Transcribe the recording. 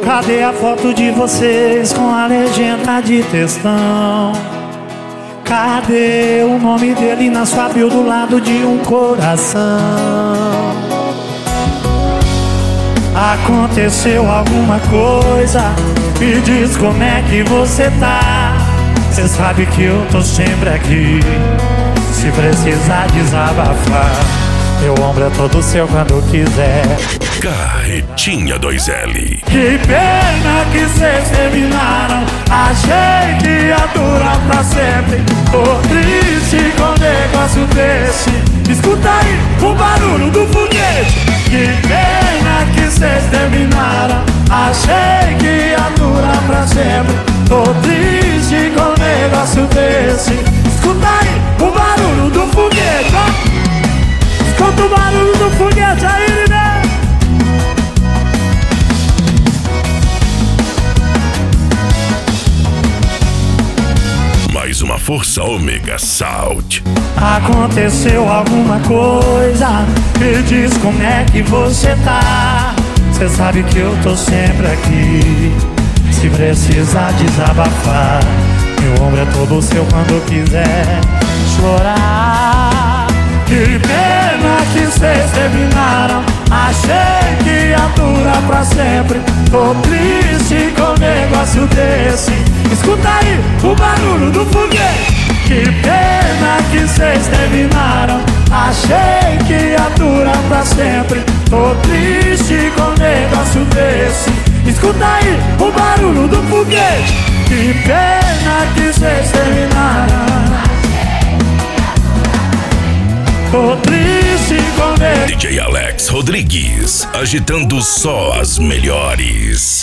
Cadê a foto de vocês com a legenda de textão? Cadê o nome dele na sua bio do lado de um coração? Aconteceu alguma coisa? Me diz como é que você tá. Cê sabe que eu tô sempre aqui, se precisar desabafar. Meu ombro é todo seu quando quiser. Carretinha 2L. Que pena que cês terminaram. Achei que ia durar pra sempre. Tô triste com um negócio desse. Escuta aí o barulho do foguete. Que pena que cês terminaram. Achei que ia durar pra sempre. Tô triste com um negócio desse. Escuta aí o barulho do foguete, ó. Escuta o barulho do foguete aí, né? Mais uma força ômega Salt. Aconteceu alguma coisa? Me diz como é que você tá. Cê sabe que eu tô sempre aqui, se precisar desabafar. Meu ombro é todo seu quando quiser chorar. Que pena que cês terminaram. Achei que ia durar pra sempre. Tô triste com um negócio desse. Escuta aí o barulho do foguete. Que pena que cês terminaram. Achei que ia durar pra sempre. Tô triste com um negócio desse. Escuta aí o barulho do foguete. Que pena que cês terminaram. Tô triste com ele. DJ Alex Rodrigues, agitando só as melhores.